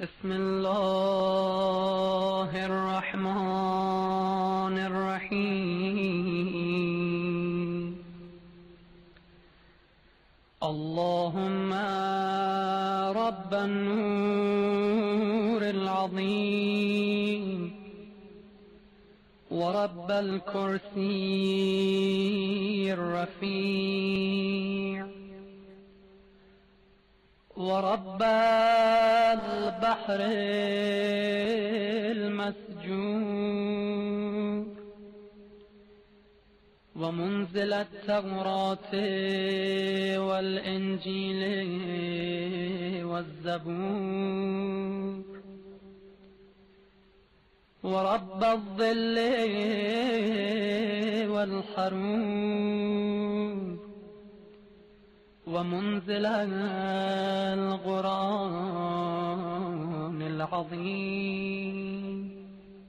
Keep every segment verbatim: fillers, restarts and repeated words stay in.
بسم الله الرحمن الرحيم. اللهم رب النور العظيم ورب الكرسي الرفيع ورب البحر المسجور ومنزل التوراة والإنجيل والزبور ورب الظل والحرور ومنزل القرآن العظيم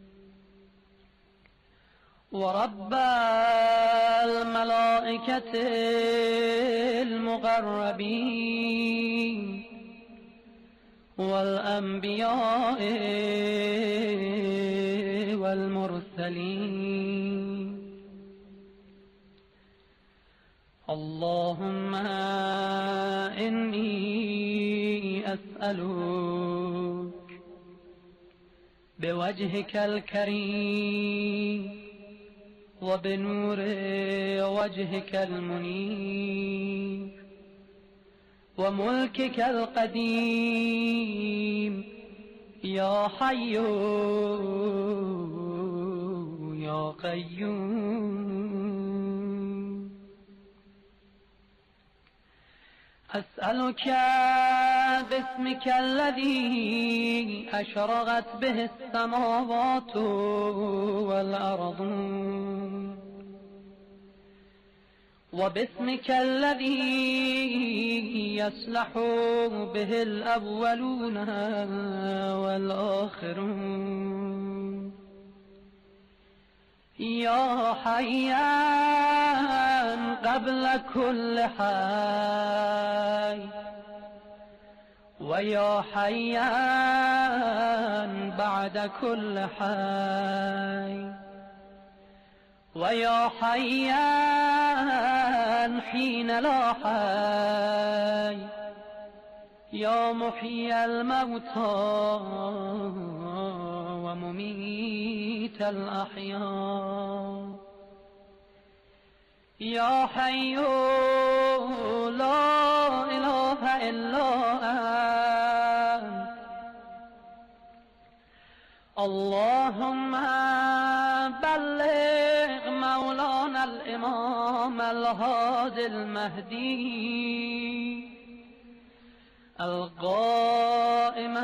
ورب الملائكة المقربين والأنبياء والمرسلين. اللهم إني أسألك بوجهك الكريم وبنور وجهك المنير وملكك القديم يا حي يا قيوم. أسألك باسمك الذي أشرقت به السماوات والأرض وباسمك الذي يصلح به الأولون والآخرون يا حيان قبل كل حي ويا حيان بعد كل حي ويا حيان حين لا حي يا محيي الموتى ومميت الأحياء يا حي لا إله إلا أنت. اللهم بلغ مولانا الإمام الهادي المهدي القائم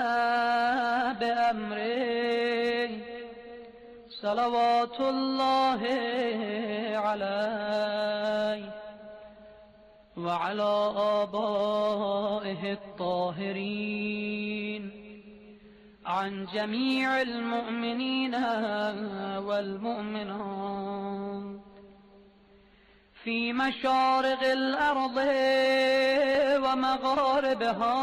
بأمره صلوات الله عليه وعلى آبائه الطاهرين عن جميع المؤمنين والمؤمنات في مشارق الأرض ومغاربها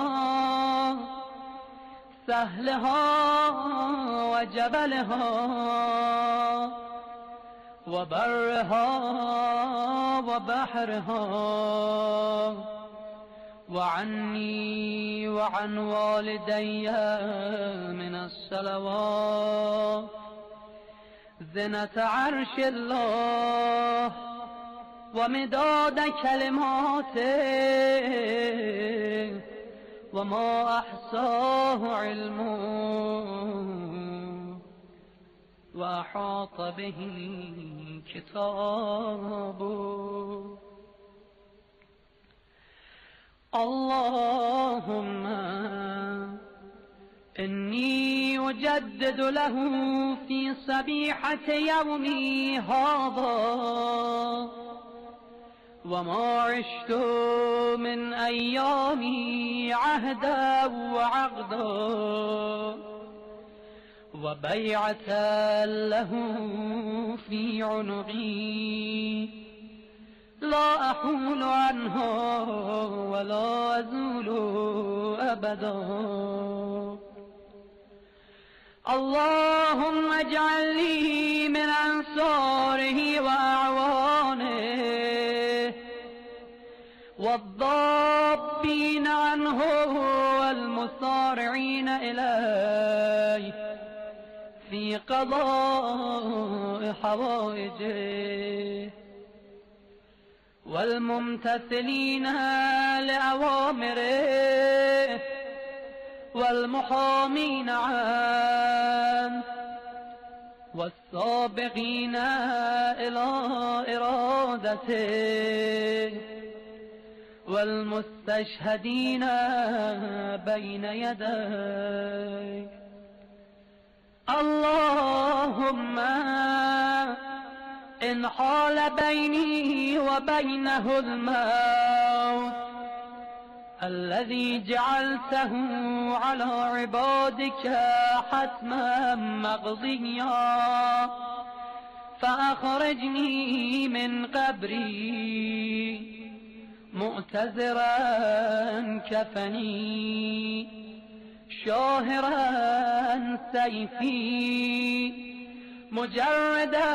سهلها وجبلها وبرها وبحرها وعني وعن والدي من الصلوات زنة عرش الله ومداد كلماته وما أحصاه علمه وأحاط به كتابه. اللهم إني أجدد له في صبيحة يومي هذا وما عشت من أيامي عهدا وعقدا وبيعة له في عنقي لا أحول عنها ولا أزول أبدا. اللهم اجعل لي من أنصاره وأعوانه والضابين عنه والمصارعين إليه في قضاء حوائجه والممتثلين لأوامره والمحامين عنه والسابقين إلى إرادته والمستشهدين بين يديه. اللهم إن حال بيني وبينه الموت الذي جعلته على عبادك حتما مقضيا فأخرجني من قبري مؤتزرا كفني شاهرا سيفي مجردا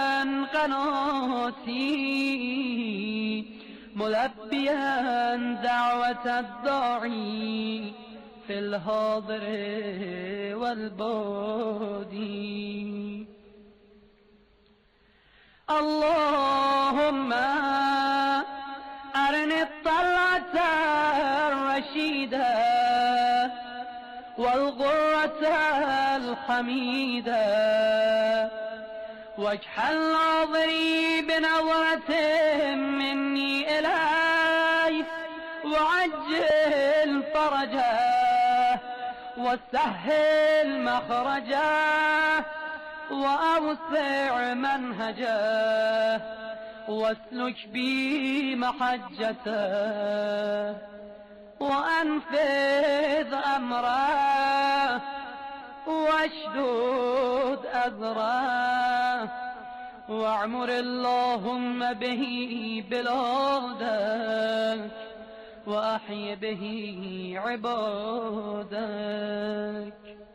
قناتي ملبيا دعوة الداعي في الحاضر والبادي. اللهم أرني الطلعة الرشيدة والغرة الحميدة واجعل ناظري بنظرة مني إليه وعجل فرجه وسهل مخرجه وأوسع منهجه واسلك بي محجته وأنفذ أمره واشدد أذره واعمر اللهم به بلادك وأحي به عبادك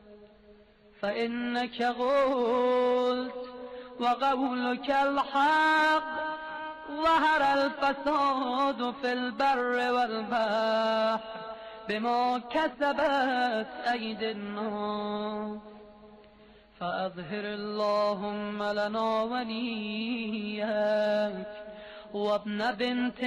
فإنك قلت وقولك الحق ظهر الفساد في البر والبحر بما كسبت أيدي الناس فأظهر اللهم لنا وليك وابن بنت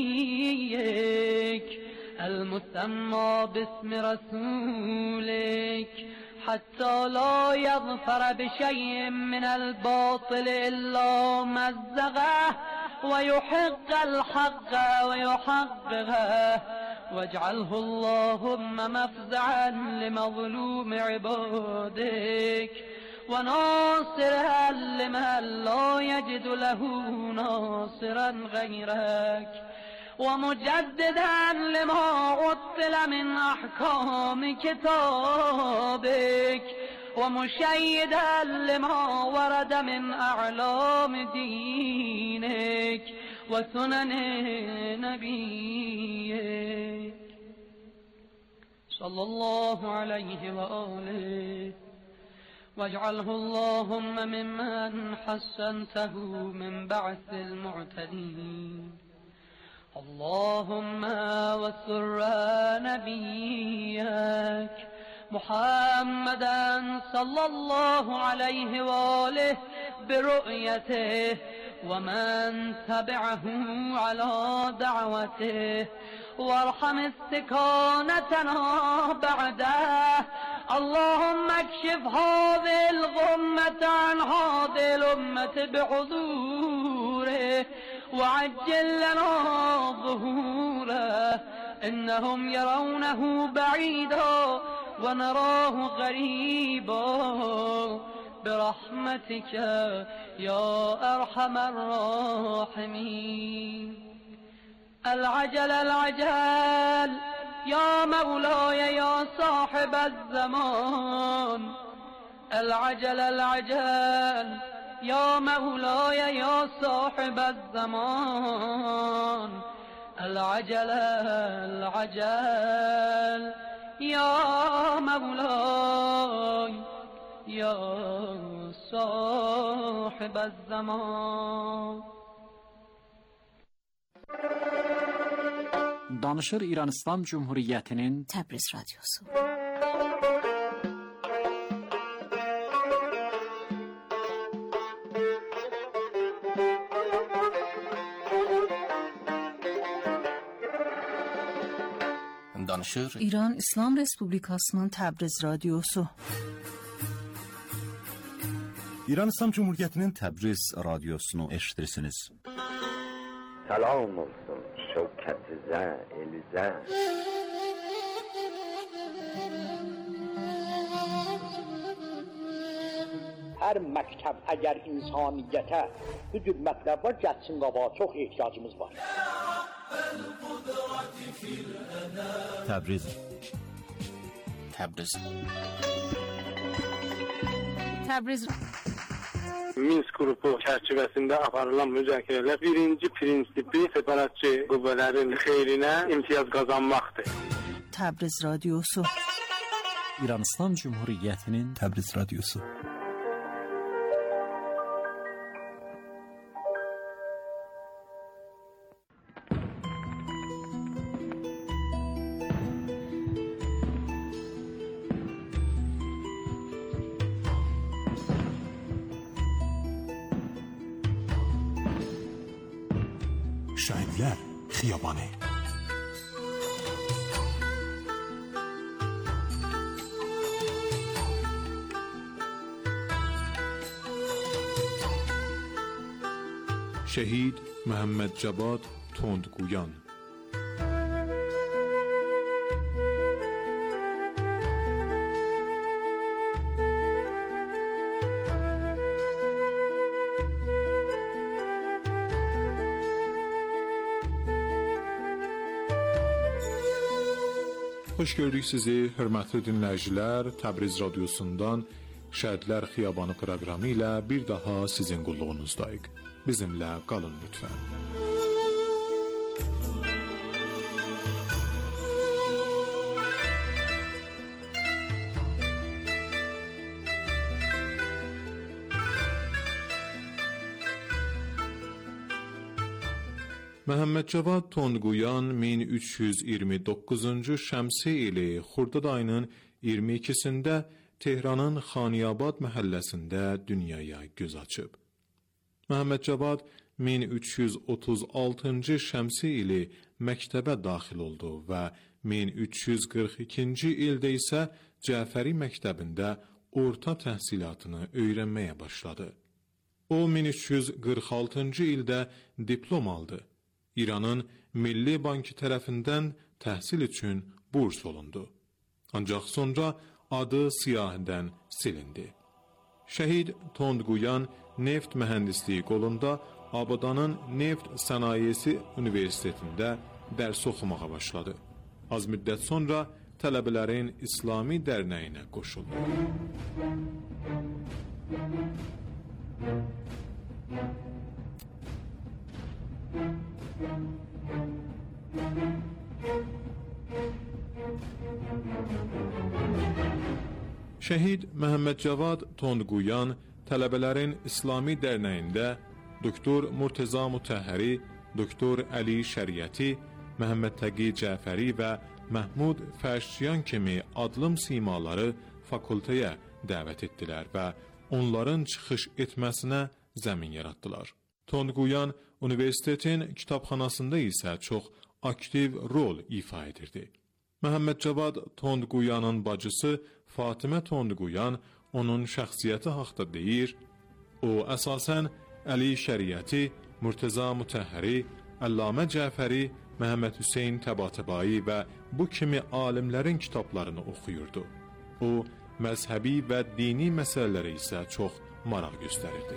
نبيك المسمى باسم رسولك حتى لا يظفر بشيء من الباطل إلا مزغه ويحق الحق ويحققه واجعله اللهم مفزعا لمظلوم عبادك وناصرا لمن لا يجد له ناصرا غيرك ومجددا لما عطل من أحكام كتابك ومشيدا لما ورد من أعلام دينك وسنن نبيك صلى الله عليه وآله واجعله اللهم ممن حسنته من بعث المعتدين. اللهم وسر نبيك محمدا صلى الله عليه وآله برؤيته ومن تبعه على دعوته وارحم استكانتنا بعده. اللهم اكشف هذه الغمة عن هذه الأمة بحضوره وعجل لنا ظهوره إنهم يرونه بعيدا ونراه غريبا برحمتك يا أرحم الراحمين. العجل العجل يا مولاي يا صاحب الزمان. العجل العجل يا مولاي يا صاحب الزمان. العجل العجل يا مولاي یا صاحب الزمان. Danışır İran İslam Cumhuriyeti'nin Təbriz Radyosu. Danışır İran İslam Respublikasının Təbriz Radyosu. İran İslam Cumhuriyeti'nin Təbriz Radyosunu eşitirsiniz. Salam olsun şevket-i elize. Her məktəb əgər insaniyyətə bu cür mətləblər gəlsin qabağa, çox ehtiyacımız var. Təbriz Təbriz Təbriz Minsk qrupu çərçivəsində aparılan müzakirələr birinci prinsipi separatçı qüvvələrin xeyrinə imtiyaz qazanmaqdır. Təbriz Radyosu. İran İslam Cumhuriyeti'nin Təbriz Radyosu. Şəhidlər Xiyabanı. شهید محمد جواد تندگویان. Hoş gördük sizi, hörmətli dinləyicilər. Təbriz Radyosundan Şəhidlər Xiyabanı proqramı ilə bir daha sizin qulluğunuzdayıq. Bizimlə qalın lütfən. Məhəmməd Cavad Tondguyan min üç yüz iyirmi doqquzuncu şəmsi ili Xurdad ayının iyirmi ikisində Tehranın Xaniyabad məhəlləsində dünyaya göz açıb. Məhəmməd Cavad min üç yüz otuz altıncı şəmsi ili məktəbə daxil oldu və min üç yüz qırx ikinci ildə isə Cəfəri məktəbində orta təhsilatını öyrənməyə başladı. O min üç yüz qırx altıncı ildə diplom aldı. İranın Milli Bankı tərəfindən təhsil üçün burs olundu. Ancaq sonra adı siyahıdan silindi. Şəhid Tondguyan neft mühəndisliyi qolunda Abadanın Neft Sənayesi Universitetində dərs oxumağa başladı. Az müddət sonra Tələbələrin İslami Dərnəyinə qoşuldu. Şəhid Məhəmməd Cavad Tondguyan Tələbələrin İslami Dərnəyində Doktor Murteza Mutəhhəri, Doktor Əli Şəriəti, Məhəmməd Təqi Cəfəri və Məhmud Fəşçiyan kimi adlım simaları fakültəyə dəvət etdilər və onların çıxış etməsinə zəmin yaratdılar. Tondguyan universitetin kitabxanasında isə çox aktiv rol ifa edirdi. Məhəmməd Cavad Tondguyanın bacısı Fatimə Tondguyan onun şəxsiyyəti haqda deyir, o əsasən Əli Şəriəti, Murteza Mutəhhəri, Əllamə Cəfəri, Məhəmməd Hüseyn Təbatəbai və bu kimi alimlərin kitablarını oxuyurdu. O, məzhəbi və dini məsələlərə isə çox maraq göstərirdi.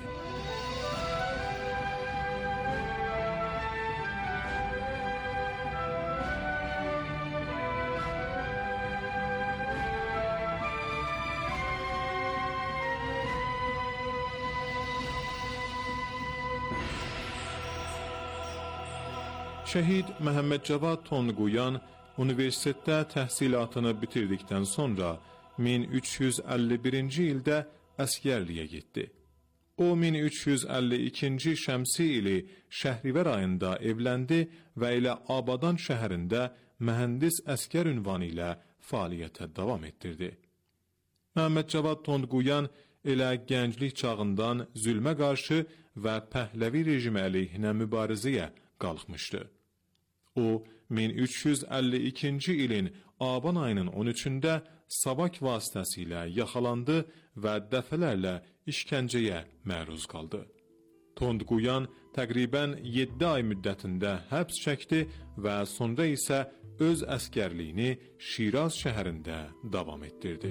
Şəhid Məhəmməd Cavad Tondguyan universitetdə təhsilatını bitirdikdən sonra min üç yüz əlli birinci ildə əskərliyə getdi. O min üç yüz əlli ikinci şəmsi ili Şəhrivər ayında evləndi və ilə Abadan şəhərində mühəndis əskər ünvanı ilə fəaliyyətə davam etdirdi. Məhəmməd Cavad Tondquyan elə gənclik çağından zülmə qarşı və Pəhləvi rejimi əleyhinə mübarizəyə qalxmışdı. O, min üç yüz əlli ikinci ilin Aban ayının on üçündə Savak vasitəsilə yaxalandı və dəfələrlə işgəncəyə məruz qaldı. Tondquyan təqribən yeddi ay müddətində həbs çəkdi və sonra isə öz əskərliyini Şiraz şəhərində davam etdirdi.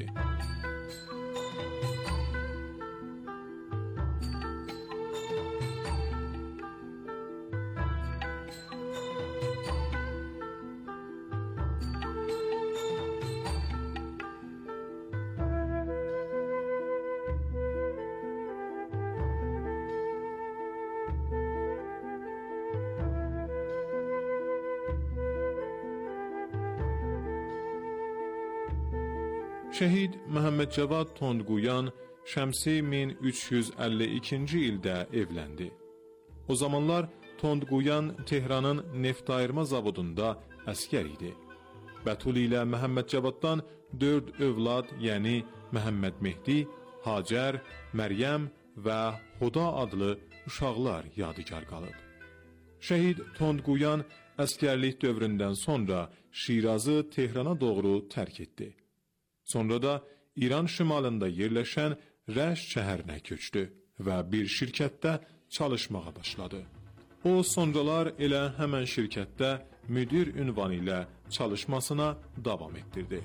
Şəhid Məhəmməd Cavad Tondquyan şəmsi min üç yüz əlli ikinci ildə evləndi. O zamanlar Tondquyan Tehranın neft ayırma zavodunda əskər idi. Bətul ilə Məhəmməd Cavaddan dörd övlad, yəni Məhəmməd Mehdi, Hacər, Məryəm və Huda adlı uşaqlar yadigar qalıb. Şəhid Tondquyan əskərlik dövründən sonra Şirazı Tehrana doğru tərk etdi. Sonra da İran şimalında yerləşən Rəş şəhərinə köçdü və bir şirkətdə çalışmağa başladı. O, sonralar elə həmən şirkətdə müdir ünvanı ilə çalışmasına davam etdirdi.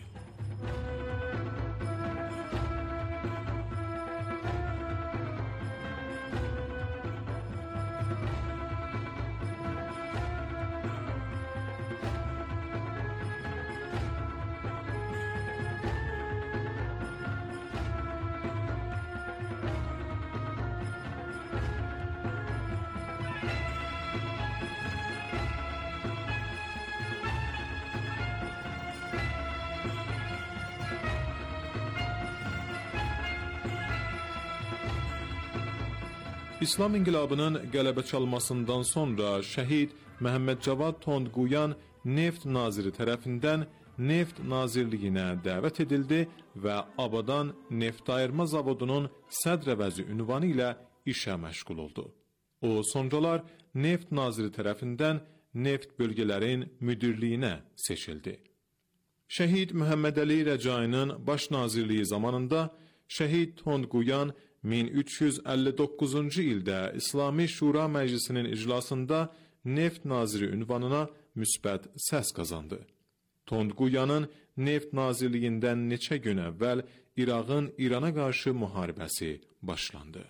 İslam inqilabının qələbə çalmasından sonra şəhid Məhəmməd Cavad Tondquyan neft naziri tərəfindən neft nazirliyinə dəvət edildi və Abadan neft ayırma zavodunun sədr əvəzi ünvanı ilə işə məşğul oldu. O, sonralar neft naziri tərəfindən neft bölgələrin müdirliyinə seçildi. Şəhid Məhəmməd Əli Rəcainin baş nazirliyi zamanında şəhid Tondquyan min üç yüz əlli doqquzuncu ildə İslami Şura Məclisinin iclasında neft naziri ünvanına müsbət səs qazandı. Tondquyanın neft nazirliyindən neçə gün əvvəl İraqın İrana qarşı müharibəsi başlandı.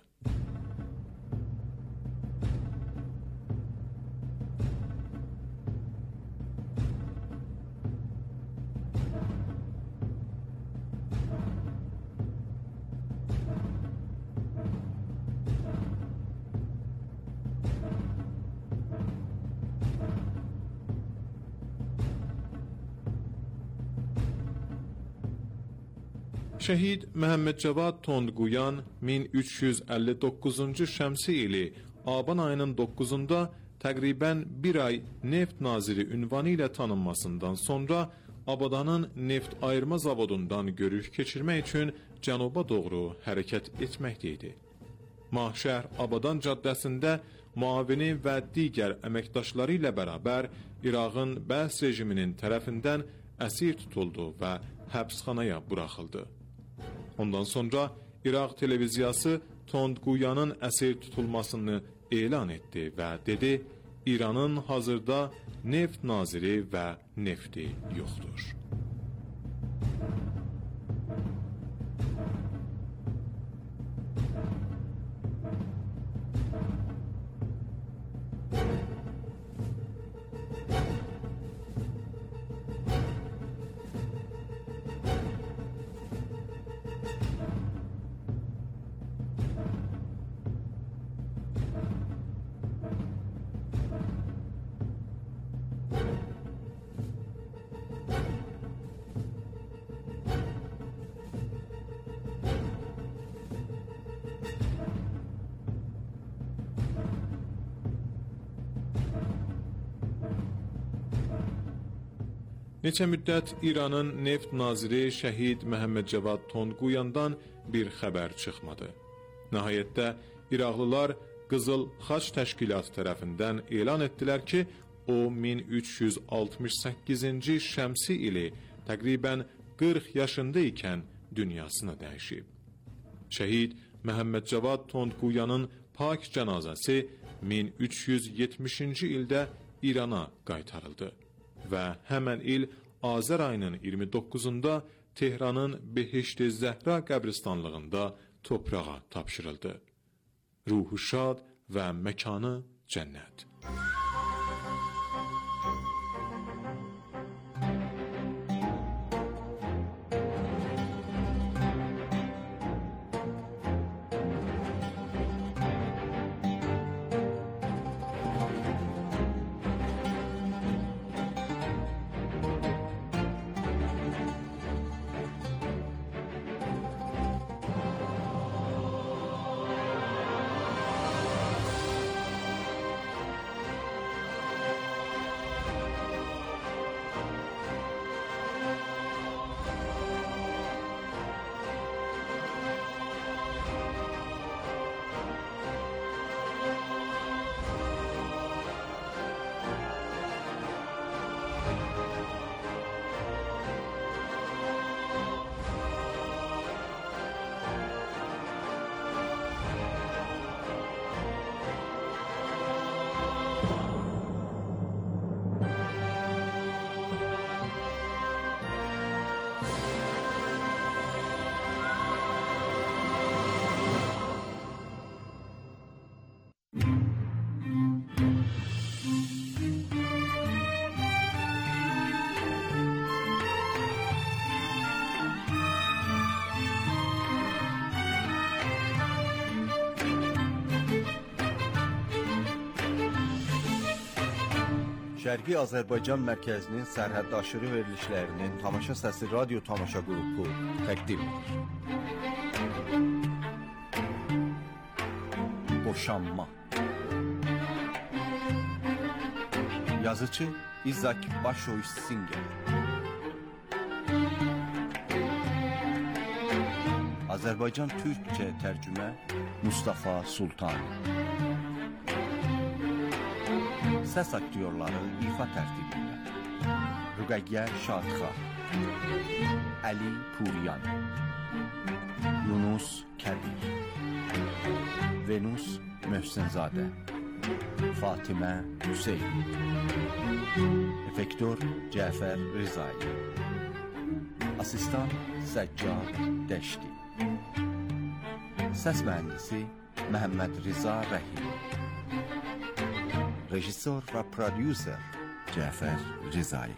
Şəhid Məhəmməd Cavad Tondquyan min üç yüz əlli doqquzuncu şəmsi ili Aban ayının doqquzunda təqribən bir ay neft naziri ünvanı ilə tanınmasından sonra Abadanın neft ayırma zavodundan görüş keçirmək üçün cənuba doğru hərəkət etməkdəydi. Mahşər Abadan caddəsində müavini və digər əməkdaşları ilə bərabər İraqın Bəs rejiminin tərəfindən əsir tutuldu və həbsxanaya buraxıldı. Ondan sonra İraq televiziyası Tondquyanın əsir tutulmasını elan etdi və dedi, İranın hazırda neft naziri və nefti yoxdur. Neçə müddət İranın neft naziri şəhid Məhəmməd Cavad Tonquyandan bir xəbər çıxmadı. Nəhayətdə İraqlılar Qızıl Xaç Təşkilatı tərəfindən elan etdilər ki, o min üç yüz altmış səkkizinci şəmsi ili təqribən qırx yaşında ikən dünyasını dəyişib. Şəhid Məhəmməd Cavad Tonquyanın pak cənazəsi min üç yüz yetmişinci ildə İrana qaytarıldı və həmən il Azər ayının iyirmi doqquzunda Tehranın Behişt-i Zəhra qəbristanlığında toprağa tapşırıldı. Ruhu şad və məkanı cənnət. Şərqi Azərbaycan mərkəzinin sərhəddaşırı verilişlərinin Tamaşa Səsi radyo tamaşa qrupu təqdim edir. Boşanma. Yazıcı İzak Başoy Singer. Azərbaycan Türkçə tərcümə Mustafa Sultan. Səs aktyorları ifa tərtibində: Rüqəyyə Şadxan, Əli Puriyan, Yunus Kəbir, Venus Möhsənzadə, Fatimə Hüseyn, Efektör Cəfər Rizai, Asistan Səccad Dəşti, Səs mühəndisi Məhəmməd Riza Rəhim, Rejissor və prodüser Cəfər Rizai.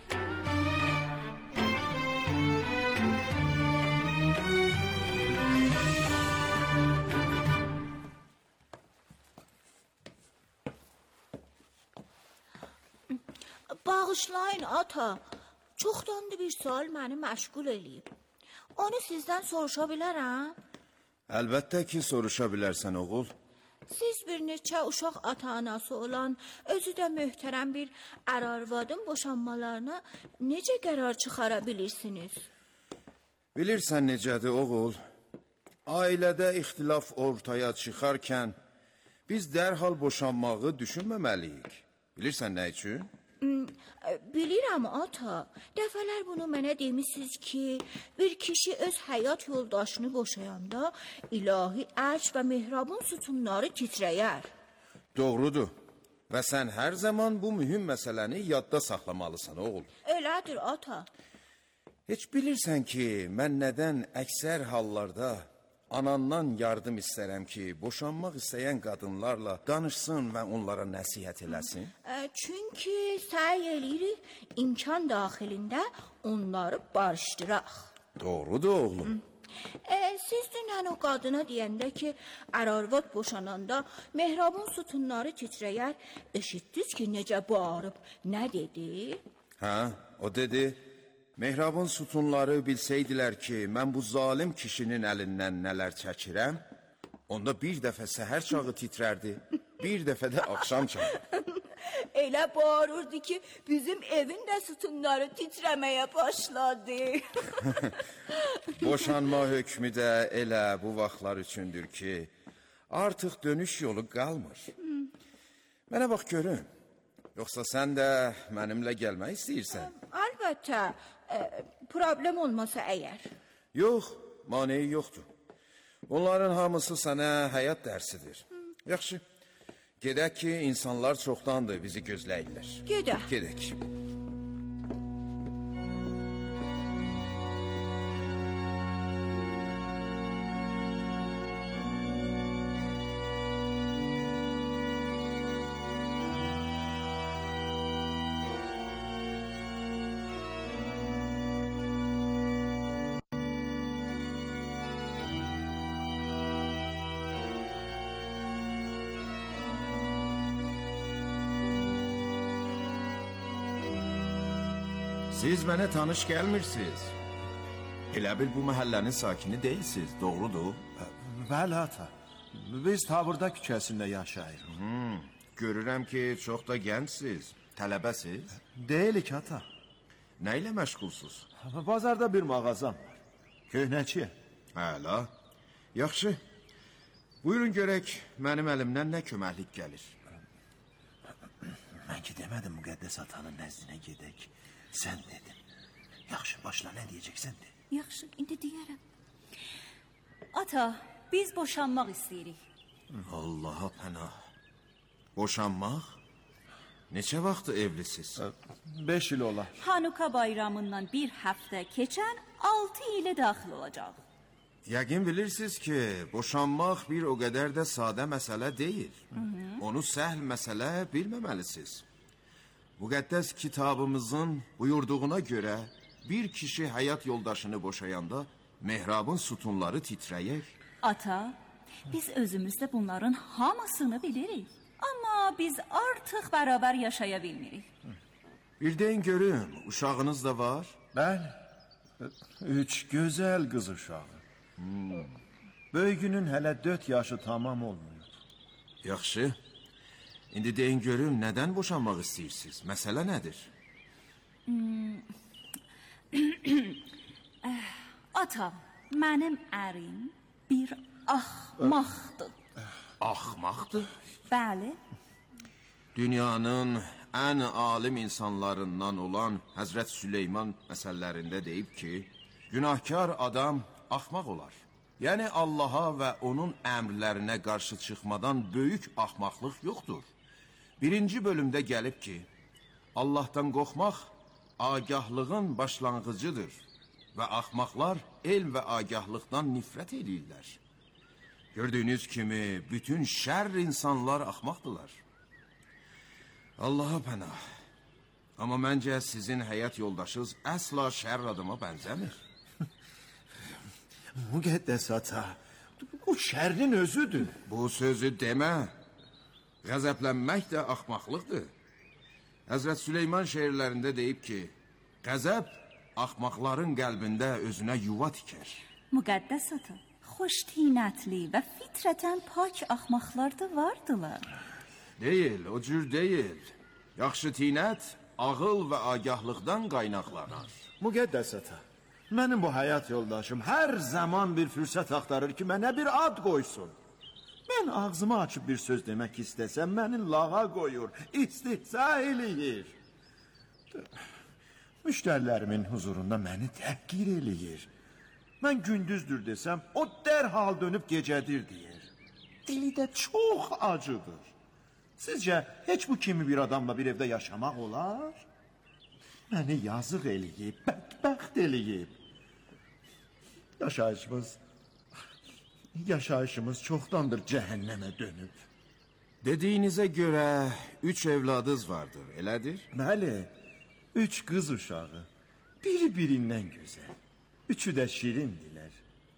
Bağışlayın ata, çoxdandır bir sual məni məşğul eləyib. Onu sizdən soruşa bilərəm? Əlbəttə ki, soruşa bilərsən oğul. Siz bir neçə uşaq ata-anası olan, özü də möhtərəm bir ər-arvadın boşanmalarına necə qərar çıxara bilirsiniz? Bilirsən necədir oğul? Ailədə ixtilaf ortaya çıxarkən biz dərhal boşanmağı düşünməməliyik. Bilirsən nə üçün? Bilirəm ata, dəfələr bunu mənə demişsiniz ki, bir kişi öz həyat yoldaşını boşayanda ilahi ərş və mehrabın sütunları titrəyər. Doğrudur və sən hər zaman bu mühüm məsələni yadda saxlamalısan oğul. Elədir ata. Heç bilirsən ki, mən nədən əksər hallarda anandan yardım istərəm ki, boşanmaq istəyən qadınlarla danışsın və onlara nəsihət eləsin? Çünki səy eləyirik imkan daxilində onları barışdıraq. Doğrudur oğlum. E, siz dünən o qadına deyəndə ki, ər-arvad boşananda mehrabın sütunları titrəyər, eşitdiniz ki, necə bağırıb, nə dedi? Hə, o dedi, mehrabın sütunları bilsəydilər ki, mən bu zalim kişinin əlindən nələr çəkirəm, onda bir dəfə səhər çağı titrərdi, bir dəfə də axşam çağı. Elə bağırırdı ki, bizim evin də sütunları titrəməyə başladı. Boşanma hökmü də elə bu vaxtlar üçündür ki, artıq dönüş yolu qalmır. Mənə bax görün, yoxsa sən də mənimlə gəlmək istəyirsən? Əlbəttə, e, problem olmasa əgər. Yox, maneyi yoxdur. Bunların hamısı sənə həyat dərsidir. Yaxşı, gedək ki, insanlar çoxdandır bizi gözləyirlər. Gedək. Gedək. Siz mənə tanış gəlmirsiniz. Elə bil bu məhəllənin sakini deyilsiniz, doğrudur? Bəli, ata. Biz Taburda küçəsində yaşayırıq. Hmm, görürəm ki, çox da gəncsiniz, tələbəsiz. Deyilik, ata. Nə ilə məşğulsuz? Bazarda bir mağazam var. Köhnəçiyə. Həla, yaxşı. Buyurun görək, mənim əlimdən nə köməklik gəlir? Mən ki demədim Müqəddəs atanın nəzdinə gedək. Sən dedin. Yaxşı, başla, nə deyəcəksən de. Yaxşı, indi deyərəm. Ata, biz boşanmaq istəyirik. Allaha pənah. Boşanmaq? Neçə vaxtı evlisiz? Beş il olar. Hanuka bayramından bir həftə keçən altı ilə daxil olacaq. Yəqin bilirsiniz ki, boşanmaq bir o qədər də sadə məsələ deyil. Hı -hı. Onu səhl məsələ bilməməlisiniz. Müqəddəs kitabımızın buyurduğuna görə bir kişi həyat yoldaşını boşayanda mehrabın sütunları titrəyir. Ata, biz özümüz də bunların hamısını bilirik. Amma biz artıq bərabər yaşaya bilmirik. Bir deyin görüm, uşağınız da var? Bəli, üç gözəl qız uşağı. Hmm. Böyüyünün hələ dörd yaşı tamam olmuyor. Yaxşı. İndi deyin görüm, nədən boşanmaq istəyirsiniz? Məsələ nədir? Hmm. Ata, mənim ərim bir axmaqdır. Axmaqdır? Bəli. Dünyanın ən alim insanlarından olan Həzrət Süleyman məsəllərində deyib ki, günahkar adam axmaq olar. Yəni Allaha və onun əmrlərinə qarşı çıxmadan böyük axmaqlıq yoxdur. Birinci bölümdə gəlib ki, Allahdan qorxmaq agahlığın başlanğıcıdır və axmaqlar elm və agahlıqdan nifrət edirlər. Gördüyünüz kimi, bütün şər insanlar axmaqdılar. Allaha pənah. Amma məncə sizin həyat yoldaşınız əsla şər adama bənzəmir. Müqəddəs ata, bu şərrin özüdür. Bu sözü demə. Qəzəblənmək də axmaqlıqdır. Həzrət Süleyman şeirlərində deyib ki, qəzəb axmaqların qəlbində özünə yuva tikər. Müqəddəs ata, xoş tinətli və fitrətən pak axmaqlar da vardılar. Deyil, o cür deyil. Yaxşı tinət, ağıl və agahlıqdan qaynaqlanar. Müqəddəs ata, mənim bu həyat yoldaşım hər zaman bir fürsət axtarır ki, mənə bir ad qoysun. Mən ağzımı açıb bir söz demək istəsəm, məni lağa qoyur, istihza eləyir. Müştərilərimin huzurunda məni təhqir eləyir. Mən gündüzdür desəm, o dərhal dönüb gecədir deyir. Dili də çox acıdır. Sizcə, heç bu kimi bir adamla bir evdə yaşamaq olar? Məni yazıq eləyib, bədbəxt eləyib. Yaşayışımız... Yaşayışımız çoxdandır cəhənnəmə dönüb. Dediyinizə görə üç evladınız vardır, elədir? Bəli, üç qız uşağı. Biri birindən gözəl. Üçü də şirindilər.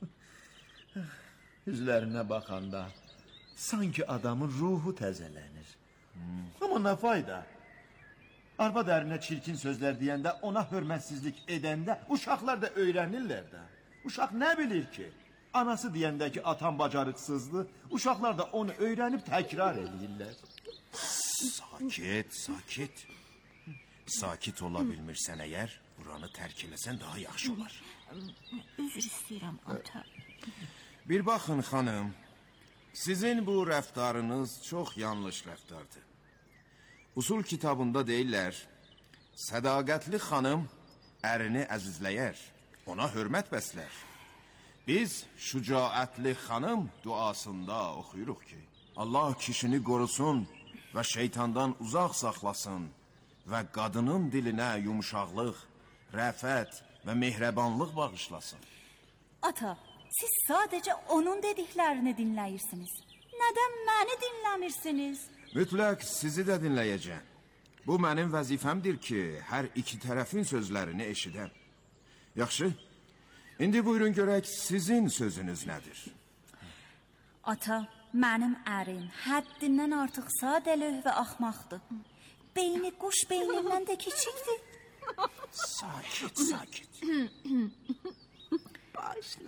Üzlərinə baxanda sanki adamın ruhu təzələnir. Hmm. Amma nə fayda? Arba dərinə çirkin sözlər deyəndə, ona hörmətsizlik edəndə uşaqlar da öyrənirlər də. Uşaq nə bilir ki? Anası deyəndə ki, atan bacarıqsızdır, uşaqlar da onu öyrənib təkrar edirlər. Sakit, sakit. Sakit ola bilmirsən əgər, buranı tərk eləsən daha yaxşı olar. Üzr istəyirəm, ata. Bir baxın, xanım. Sizin bu rəftarınız çox yanlış rəftardır. Usul kitabında deyirlər, sədaqətli xanım ərini əzizləyər, ona hörmət bəslər. Biz şücaətli xanım duasında oxuyuruq ki, Allah kişini qorusun və şeytandan uzaq saxlasın və qadının dilinə yumuşaqlıq, rəfət və mehrəbanlıq bağışlasın. Ata, siz sadəcə onun dediklərini dinləyirsiniz. Nədən məni dinləmirsiniz? Mütləq sizi də dinləyəcəm. Bu mənim vəzifəmdir ki, hər iki tərəfin sözlərini eşidəm. Yaxşı, indi buyurun görək sizin sözünüz nədir? Ata, mənim ərim həddindən artıq sadəlöh və axmaqdır. Beyni quş beynindən də kiçikdir. Sakit, sakit. Başla.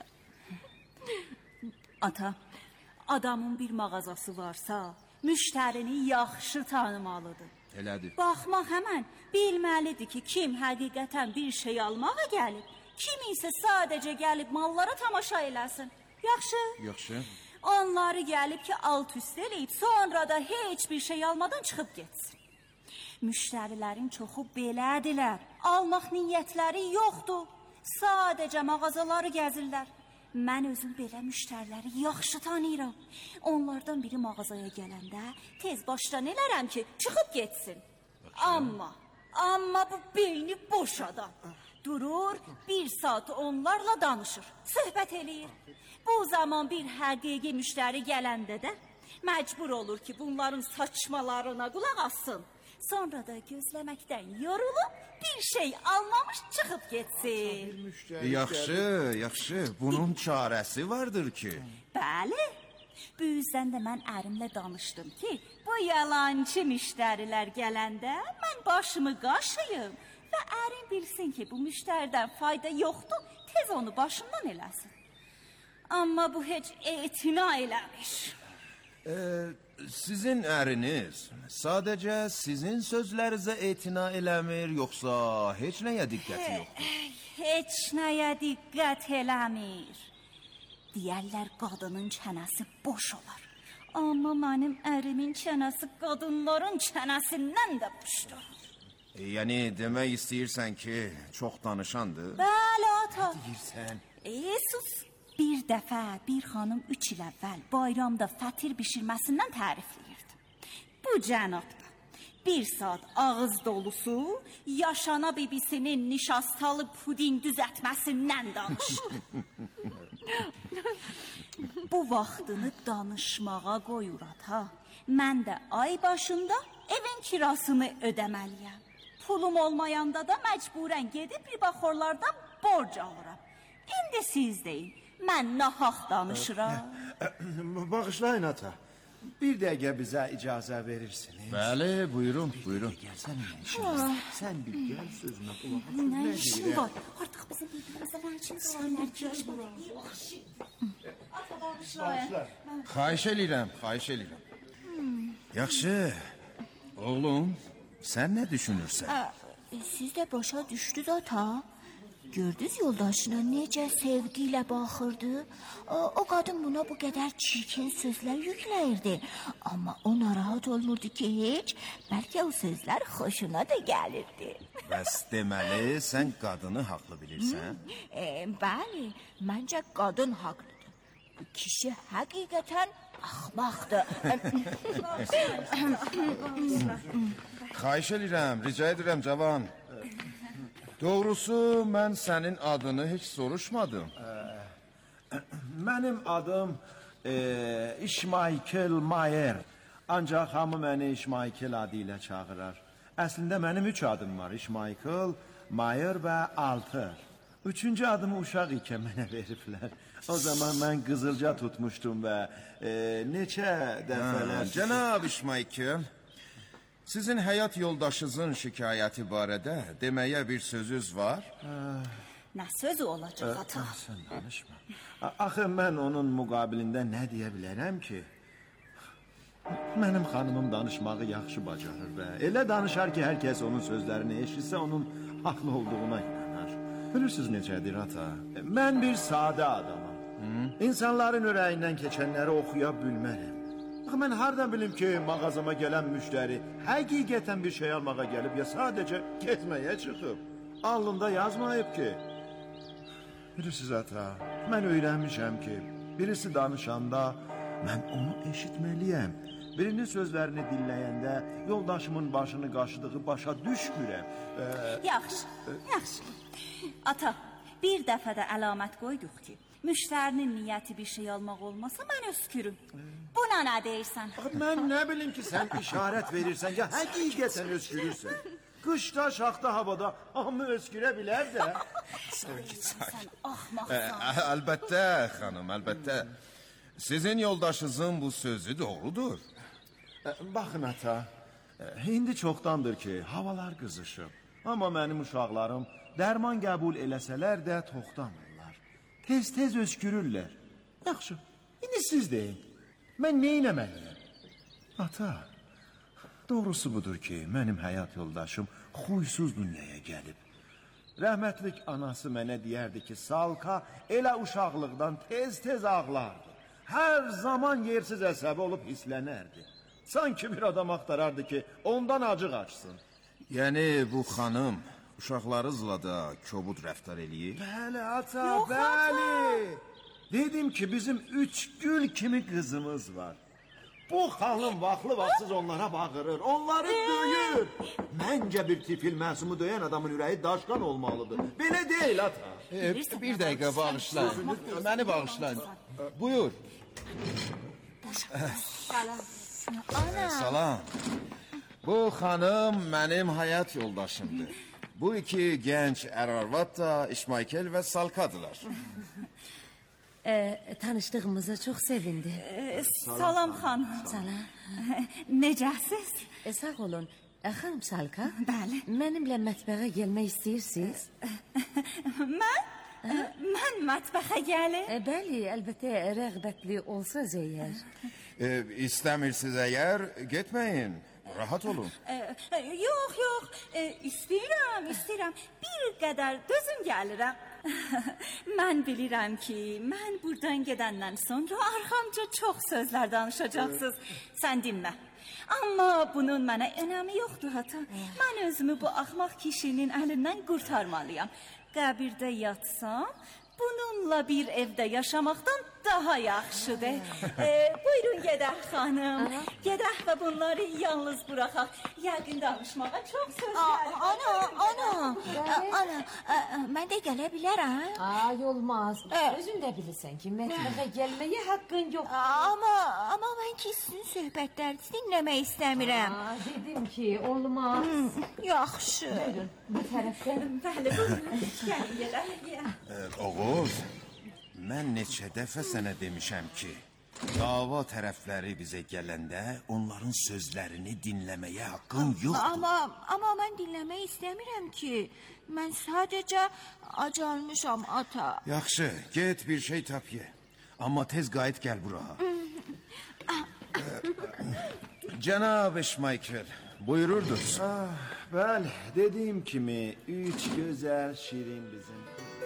Ata, adamın bir mağazası varsa, müştərini yaxşı tanımalıdır. Elədir. Baxmaq həmən bilməlidir ki, kim həqiqətən bir şey almağa gəlib, kim isə sadəcə gəlib mallara tamaşa eləsin. Yaxşı? Yaxşı. Onları gəlib ki, alt üst eləyib, sonra da heç bir şey almadan çıxıb getsin. Müştərilərin çoxu belədirlər. Almaq niyyətləri yoxdur. Sadəcə mağazaları gəzirlər. Mən özüm belə müştəriləri yaxşı tanıyıram. Onlardan biri mağazaya gələndə tez başdan elərəm ki, çıxıb getsin. Amma, amma bu beyni boş adam. Durur, bir saat onlarla danışır, söhbət eləyir. Bu zaman bir həqiqi müştəri gələndə də məcbur olur ki, bunların saçmalarına qulaq assın. Sonra da gözləməkdən yorulub bir şey almamış çıxıb getsin. Yaxşı, yaxşı. Bunun çarəsi vardır ki. Bəli. Bu yüzden də mən ərimlə danışdım ki, bu yalancı müştərilər gələndə mən başımı qaşıyım və ərim bilsin ki, bu müştəridən fayda yoxdur, tez onu başından eləsin. Amma bu heç etina eləmiş. Ee, sizin əriniz sadəcə sizin sözlərinizə etina eləmir, yoxsa heç nəyə diqqəti yoxdur? Heç nəyə diqqət eləmir. Deyərlər qadının çənəsi boş olar. Amma mənim ərimin çənəsi qadınların çənəsindən də boşdur. E, yəni demək istəyirsən ki, çox danışandır? Bəli, ata. Nə deyirsən? E, sus. Bir dəfə bir xanım üç il əvvəl bayramda fətir bişirməsindən tərifləyirdi. Bu cənabda bir saat ağız dolusu yaşana bibisinin nişastalı puding düzətməsindən danışdı. Bu vaxtını danışmağa qoyur ata. Mən də ay başında evin kirasını ödəməliyəm. Pulum olmayanda da məcburən gedib bir baxorlardan borc alıram. İndi siz deyin, mən nahaq danışıram. Bağışlayın ata. Bir dəqiqə bizə icazə verirsiniz. Bəli, buyurun, buyurun. Gəlsən nə işin var? Sən bir gəl sözümə qulaq as. Nə işin var? Artıq bizim birbirimizə nə üçün sorunlar keçmir? Ata bağışlayın. Xahiş eləyirəm, xahiş eləyirəm. Yaxşı, oğlum, sən nə düşünürsən? Siz də başa düşdünüz ata. Gördünüz yoldaşına necə sevgi ilə baxırdı. O, o qadın buna bu qədər çirkin sözlər yükləyirdi. Amma o narahat olmurdu ki heç. Bəlkə o sözlər xoşuna da gəlirdi. Bəs deməli, sən qadını haqlı bilirsən? E, bəli, məncə qadın haqlıdır. Bu kişi həqiqətən axmaqdır. Xahiş eləyirəm, rica edirəm cavan. Doğrusu mən sənin adını heç soruşmadım. Mənim adım e, İşmaykel Mayer. Ancaq hamı məni İşmaykel adı ilə çağırır. Əslində mənim üç adım var. İşmaykel, Mayer və Alter. Üçüncü adımı uşaq ikən mənə veriblər. O zaman mən qızılca tutmuşdum və e, neçə dəfələr... Hə, cənab İşmaykel, sizin həyat yoldaşınızın şikayəti barədə deməyə bir sözünüz var? Nə sözü olacaq ata? Sən danışma. Axı mən onun müqabilində nə deyə bilərəm ki? Mənim xanımım danışmağı yaxşı bacarır və elə danışar ki, hər kəs onun sözlərini eşitsə, onun haqlı olduğuna inanır. Bilirsiniz necədir ata? Mən bir sadə adamam. Hı? İnsanların ürəyindən keçənləri oxuya bilmərəm. Bax, mən hardan bilim ki, mağazama gələn müştəri həqiqətən bir şey almağa gəlib, ya sadəcə getməyə çıxıb. Alnında yazmayıb ki. Bilirsiniz ata, mən öyrənmişəm ki, birisi danışanda mən onu eşitməliyəm. Birinin sözlərini dinləyəndə yoldaşımın başını qaşıdığı başa düşmürəm. Ee, yaxşı, yaxşı. Ata, bir dəfə də əlamət qoyduq ki, müştərinin niyyəti bir şey almaq olmasa mən öskürüm. Buna nə deyirsən? Mən nə bilim ki, sən işarət verirsən ya həqiqətən öskürürsən. Qışda, şaxta havada hamı öskürə bilər də. Sən axmaqsan. Əlbəttə xanım, əlbəttə. Sizin yoldaşınızın bu sözü doğrudur. Baxın ata, indi çoxdandır ki, havalar qızışıb. Amma mənim uşaqlarım dərman qəbul eləsələr də toxtamırlar. Tez-tez öskürürlər. Yaxşı, indi siz deyin, mən nə eləməliyəm? Ata, doğrusu budur ki, mənim həyat yoldaşım xuysuz dünyaya gəlib. Rəhmətlik anası mənə deyərdi ki, Salka elə uşaqlıqdan tez-tez ağlardı. Hər zaman yersiz əsəbi olub hislənərdi. Sanki bir adam axtarardı ki, ondan acıq açsın. Yəni bu xanım uşaqlarınızla da kobud rəftar eləyir? Bəli ata, Yox, bəli. Dedim ki, bizim üç gül kimi qızımız var. Bu xanım vaxtlı vaxtsız onlara bağırır, onları döyür. Məncə bir tifil məsumu döyən adamın ürəyi daşqan olmalıdır. Belə deyil ata. E, bir dəqiqə bağışlayın, məni bağışlayın. Buyur. Salam. Ana. Salam. Bu xanım mənim həyat yoldaşımdır. Bu iki gənc ər-arvad da İşmaykel və Salkadılar. E, tanıştığımıza çok sevindi. E, salam xanım. Salam. Necəsiz? E, sağ olun. E, xanım Salka. Bəli. Mənimlə mətbəxə gəlmək istəyirsiniz? Mən? Mən mətbəxə gəlim? E, bəli, əlbəttə rəğbətli olsaz əgər. E, istəmirsiniz əgər, getməyin. Rahat olun. E, yox, yox. E, istəyirəm, istəyirəm. Bir qədər dözüm gəlirəm. Mən bilirəm ki, mən buradan gedəndən sonra arxamca çox sözlər danışacaqsınız. Sən dinmə. Amma bunun mənə önəmi yoxdur hata. Mən özümü bu axmaq kişinin əlindən qurtarmalıyam. Qəbirdə yatsam, bununla bir evdə yaşamaqdan daha yaxşıdır. Ee, buyurun gedək xanım. Gedək və bunları yalnız buraxaq. Yəqin danışmağa çox söz gəlir. Ana, ana, ana, mən də gələ bilərəm. Ay, olmaz. Özün də bilirsən ki, mətbəxə gəlməyə haqqın yox. Amma, amma mən ki, sizin söhbətlərinizi dinləmək istəmirəm. Aa, dedim ki, olmaz. Yaxşı. Buyurun, bu tərəfdən. Bəli, buyurun. Gəlin, gedək. Oğuz, mən neçə dəfə sənə demişəm ki, dava tərəfləri bizə gələndə onların sözlərini dinləməyə haqqın yoxdur. Amma, amma mən dinləmək istəmirəm ki. Mən sadəcə acalmışam ata. Yaxşı, get bir şey tap ye. Amma tez qayıt gəl bura. Cənab İşmaykel, buyururdunuz. Ah, bəli, dediyim kimi, üç gözəl şirin bizim.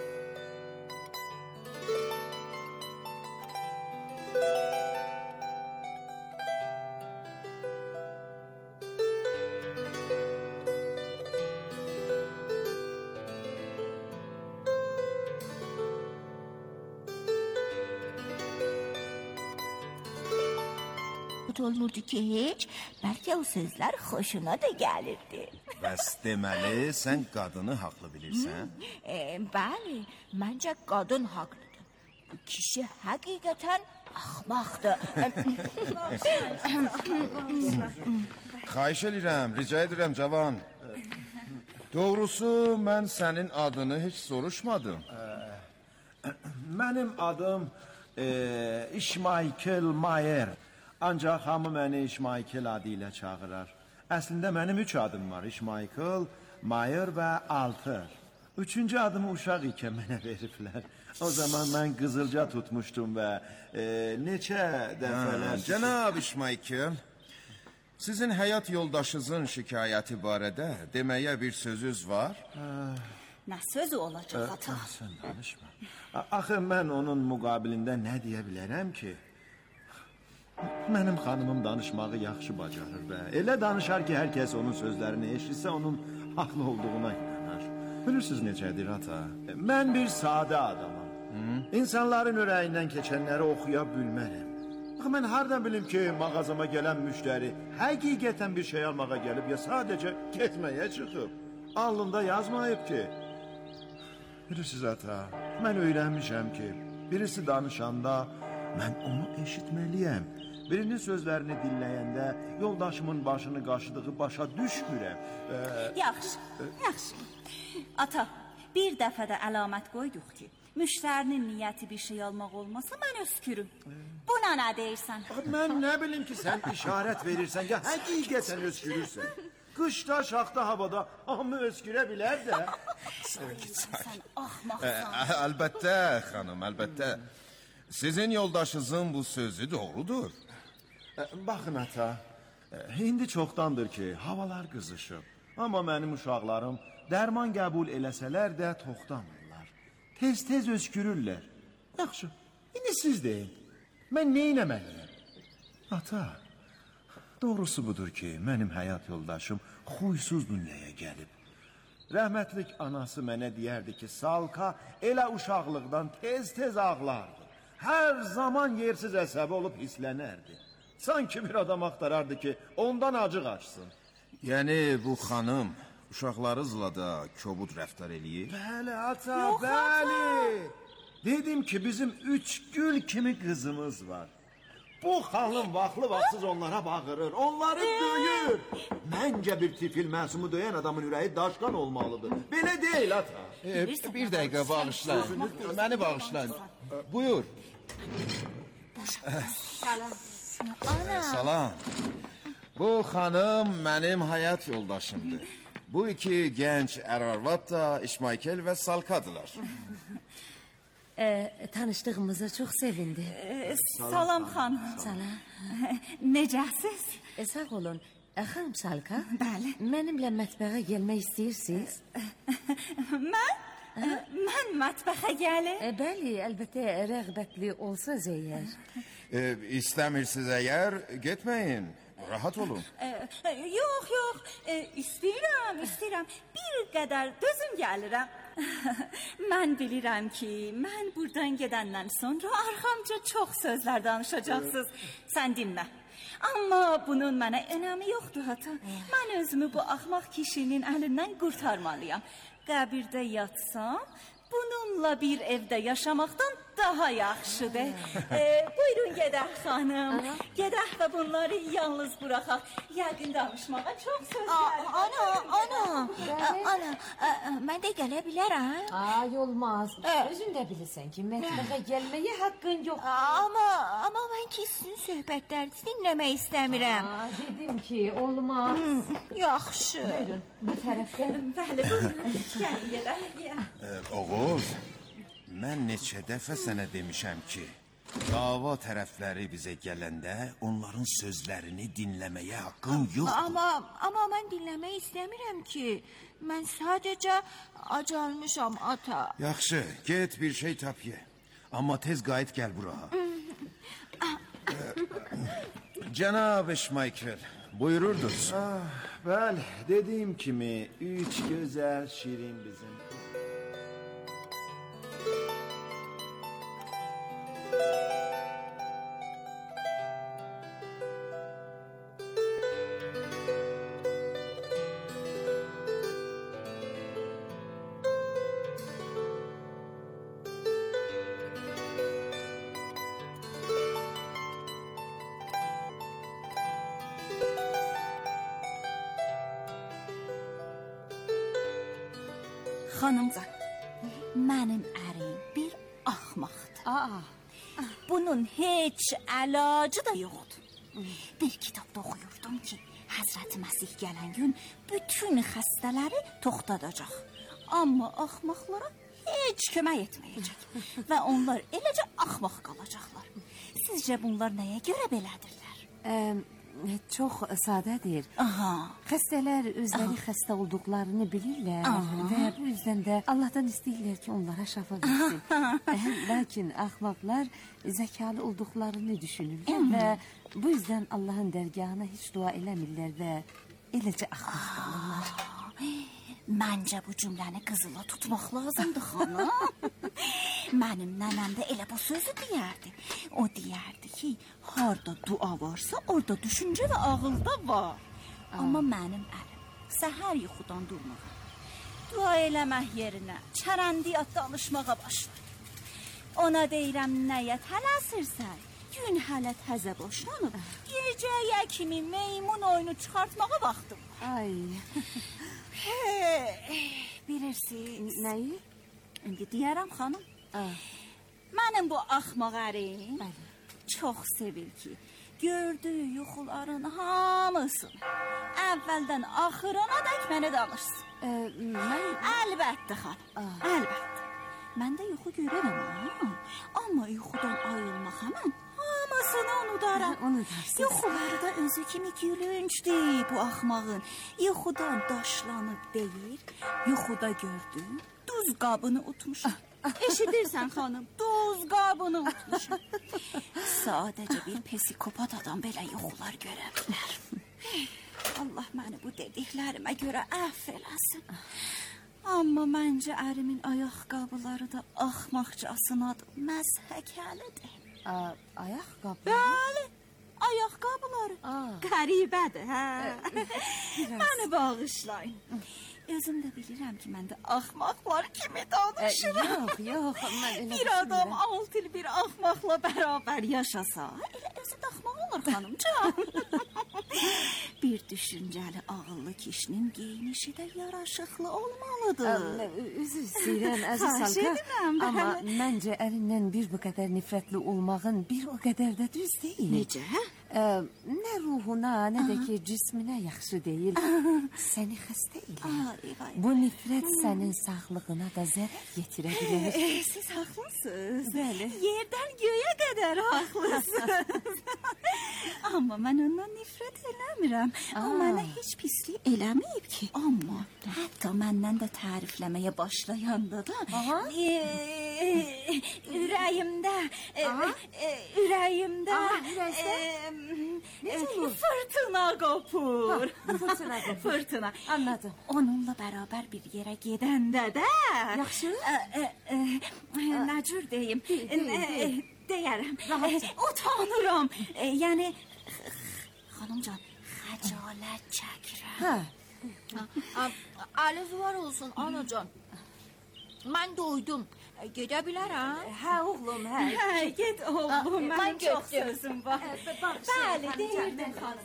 Olmurdu ki heç, bəlkə o sözlər xoşuna da gəlirdi. Bəs deməli, sən qadını haqlı bilirsən? E, bəli, məncə qadın haqlıdır. Bu kişi həqiqətən axmaqdır. Xahiş edirəm, rica edirəm cavan. Doğrusu, mən sənin adını heç soruşmadım. Mənim adım e, İşmaykel Mayer. Ancaq hamı məni İşmaykel adı ilə çağırar. Əslində mənim üç adım var. İşmaykel, Mayer və Altır. Üçüncü adımı uşaq ikən mənə veriblər. O zaman mən qızılca tutmuşdum və e, neçə dəfələr... Cənab İşmaykel, Sizin həyat yoldaşınızın şikayəti barədə deməyə bir sözünüz var? Nə sözü olacaq ata? Sən danışma. Axı mən onun müqabilində nə deyə bilərəm ki? Mənim xanımım danışmağı yaxşı bacarır və elə danışar ki, hər kəs onun sözlərini eşitsə onun haqlı olduğuna inanır. Bilirsiniz necədir ata? Mən bir sadə adamam. İnsanların ürəyindən keçənləri oxuya bilmərəm. Mən hardan bilim ki, mağazama gələn müştəri həqiqətən bir şey almağa gəlib ya sadəcə getməyə çıxıb. Alnında yazmayıb ki. Bilirsiniz ata, mən öyrənmişəm ki, birisi danışanda mən onu eşitməliyəm. Birinin sözlərini dinləyəndə yoldaşımın başını qaşıdığı başa düşmürəm. Ee, yaxşı, yaxşı. Ata, bir dəfə də əlamət qoyduq ki, müştərinin niyyəti bir şey almaq olmasa mən öskürüm. Buna nə deyirsən? Mən nə bilim ki, sən işarət verirsən ya həqiqətən öskürürsən. Qışda, şaxta havada hamı öskürə bilər də. Sən axmaqsan. Əlbəttə xanım, əlbəttə. Sizin yoldaşınızın bu sözü doğrudur. Baxın ata, indi çoxdandır ki, havalar qızışıb. Amma mənim uşaqlarım dərman qəbul eləsələr də toxtamırlar. Tez-tez öskürürlər. Yaxşı, indi siz deyin, mən nə eləməliyəm? Ata, doğrusu budur ki, mənim həyat yoldaşım xuysuz dünyaya gəlib. Rəhmətlik anası mənə deyərdi ki, Salka elə uşaqlıqdan tez-tez ağlardı. Hər zaman yersiz əsəbi olub hislənərdi. Sanki bir adam axtarardı ki, ondan acıq açsın. Yəni bu xanım uşaqlarınızla da kobud rəftar eləyir? Bəli ata, Yox, bəli. Ata. Dedim ki, bizim üç gül kimi qızımız var. Bu xanım vaxtlı vaxtsız onlara bağırır, onları döyür. Məncə bir tifil məsumu döyən adamın ürəyi daşqan olmalıdır. Belə deyil ata. E, bir dəqiqə bağışlayın, məni bağışlayın. Buyur. Salam. Ana. Salam. Bu xanım mənim həyat yoldaşımdır. Bu iki gənc ər-arvad da İşmaykel və Salkadılar. Ee, tanıştığımıza çok sevindim. Ee, salam xanım. Salam. Necəsiz? E, sağ olun. E, xanım Salka. Bəli. Mənimlə mətbəxə gəlmək istəyirsiniz? Mən? E, mən mətbəxə gəlim? E, bəli, əlbəttə rəğbətli olsaz əgər. E, istəmirsiniz əgər, getməyin. Rahat olun. E, yox, yox. E, istəyirəm, istəyirəm. Bir qədər dözüm gəlirəm. Mən bilirəm ki, mən buradan gedəndən sonra arxamca çox sözlər danışacaqsınız. Sən dinmə. Amma bunun mənə önəmi yoxdur hata. Mən özümü bu axmaq kişinin əlindən qurtarmalıyam. Qəbirdə yatsam, bununla bir evdə yaşamaqdan daha yaxşıdır. Ee, buyurun gedək xanım. Gedək və bunları yalnız buraxaq. Yəqin danışmağa çox sözlər. Ana, ana, ana, mən də gələ bilərəm. Ay, olmaz. Özün də bilirsən ki, mətbəxə gəlməyə haqqın yox. Amma, amma mən ki, sizin söhbətlərinizi dinləmək istəmirəm. Aa, dedim ki, olmaz. Yaxşı. Buyurun, bu tərəfdən. Bəli, buyurun. Gəlin, gedək. Oğuz, mən neçə dəfə sənə demişəm ki, dava tərəfləri bizə gələndə onların sözlərini dinləməyə haqqın yoxdur. Amma, amma mən dinləmək istəmirəm ki, mən sadəcə acalmışam ata. Yaxşı, get bir şey tap ye. Amma tez qayıt gəl bura. Cənab İşmaykel, buyururdunuz. Ah, bəli, dediyim kimi, üç gözəl şirin bizim. Xanımcan, mənim ərim bir axmaqdır. Aa. Bunun heç əlacı da yoxdur. Bir kitabda oxuyurdum ki, Həzrəti Məsih gələn gün bütün xəstələri toxtadacaq. Amma axmaqlara heç kömək etməyəcək. Və onlar eləcə axmaq qalacaqlar. Sizcə bunlar nəyə görə belədirlər? Ə, çox sadədir. Aha. Xəstələr özləri Aha. xəstə olduqlarını bilirlər Aha. və bu yüzdən də Allahdan istəyirlər ki, onlara şəfa versin. Lakin axmaqlar zəkalı olduqlarını düşünürlər və bu yüzdən Allahın dərgahına heç dua eləmirlər və eləcə axmaq qalırlar. Məncə bu cümləni qızıla tutmaq lazımdır, xanım. Mənim nənəm də elə bu sözü deyərdi. O deyərdi ki, harda dua varsa, orada düşüncə və ağılda var. Aa. Amma mənim ərim səhər yuxudan durmağa, dua eləmək yerinə çərəndiyat danışmağa başladı. Ona deyirəm, nəyə tələsirsən? Gün hələ təzə boşlanıb, gecəyə kimi meymun oyunu çıxartmağa vaxtım var. Ay. Bilirsiniz. Nəyi? İndi deyərəm, xanım. Aa. Mənim bu axmaq ərim çox sevir ki, gördüyü yuxuların hamısını əvvəldən axırına dək mənə danışsın. Ee, mən... Əlbəttə, xanım, Aa. əlbəttə. Mən də yuxu görərəm, amma yuxudan ayılmaq həmən hamısını unudaram. Unudarsın. Yuxuları da özü kimi gülüncdür bu axmağın. Yuxudan daşlanıb deyir, yuxuda gördüm, duz qabını utmuşam. Eşidirsən, xanım, duz qabını utmuşam. Sadəcə bir psikopat adam belə yuxular görə bilər. Allah məni bu dediklərimə görə əff eləsin. Amma məncə ərimin ayaqqabıları da axmaqcasınadır, məzhəkəlidir. Ayaqqabı? Bəli, ayaqqabıları. Qəribədir, hə? Məni bağışlayın. Özüm də bilirəm ki, mən də axmaqlar kimi danışıram. Yox, yox, mən elə bir adam altı il bir axmaqla bərabər yaşasa, elə özü də axmaq olur, xanımcan. Bir düşüncəli, ağıllı kişinin geyinişi də yaraşıqlı olmalıdır. Üzr istəyirəm, əziz Salka. Amma məncə ərindən bir bu qədər nifrətli olmağın bir o qədər də düz deyil. Necə? Nə ruhuna, nə də ki cisminə yaxşı deyil. Səni xəstə elə. Bu nifrət sənin sağlığına da zərər yetirə bilər. Siz haqlısınız. Bəli. Yerdən göyə qədər haqlısınız. Amma mən ondan nifrət eləmirəm. O mənə heç pislik eləməyib ki. Amma hətta məndən də tərifləməyə başlayanda da ürəyimdə ürəyimdə fırtına qopur. Fırtına qopur. Fırtına. Anladım. Onunla bərabər bir yerə gedəndə də yaxşı. Nə cür deyim? Deyərəm. Utanıram. Yəni xanımcan, xəcalət çəkirəm. Hə. Əli var olsun anacan. Mən doydum. Gedə bilərəm? Hə oğlum, hə. Hə, get oğlum. Mən çox sözüm var. Bəli, deyirdim xanım.